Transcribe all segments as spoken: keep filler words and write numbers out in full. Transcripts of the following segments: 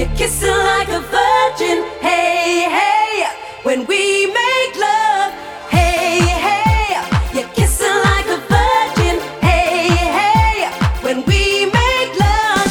you're kissing like a virgin. Hey, hey, when we make love. Hey, hey, you're kissing like a virgin. Hey, hey, when we make love.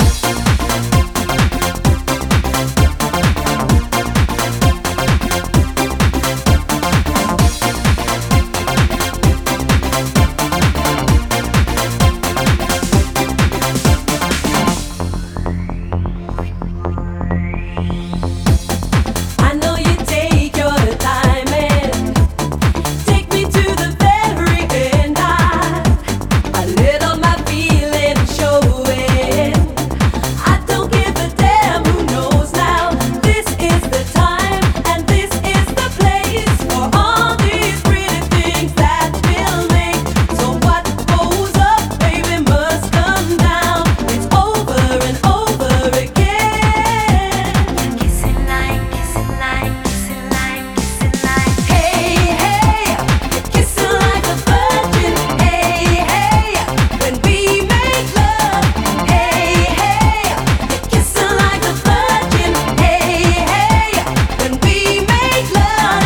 I know you take your time and take me to the very end. I, I let all my feelings show it. I don't give a damn who knows now. This is the time and this is the place for all these pretty things that we'll make. So what goes up, baby, must come down. It's over and over again. Kissing like, kissing like, kissing like, kissing like. Hey, hey, you're kissing like a virgin. Hey, hey, when we make love. Hey, hey, you're kissing like a virgin. Hey, hey, when we make love.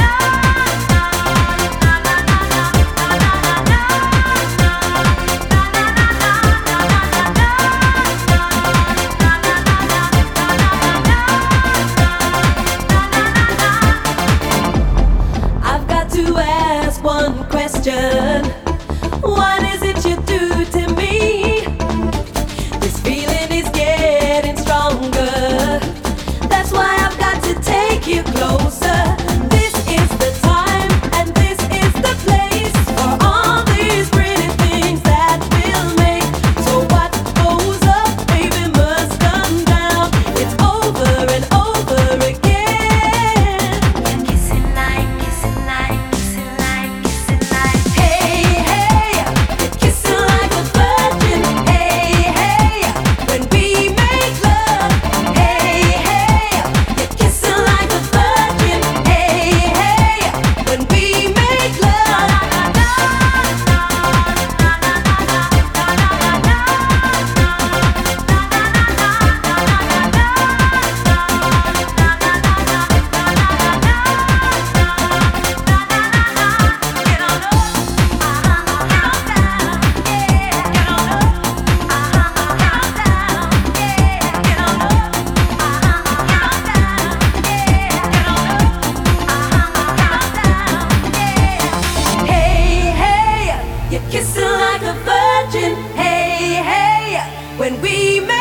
I've got to ask one question. What is it you do to me? This feeling is getting stronger. That's why I've got to take you closer. This is the time and this is the place for all these pretty things that we'll make. So what goes up, baby, must come down. It's over and over again. Kissing like, kissing like, kissing like, kissing like. Hey, hey, you're kissing like a virgin. Hey, hey, when we make love. Hey, hey, you're kissing like a virgin. Hey, hey, when we make love. Get on up, uh-huh, get on down, yeah. Get on up, uh-huh, get on down, yeah. Get on up, uh-huh, get on down, yeah. Get on up, uh-huh, get on down, yeah. Hey, hey, you're kissing like a virgin. Hey, hey, when we make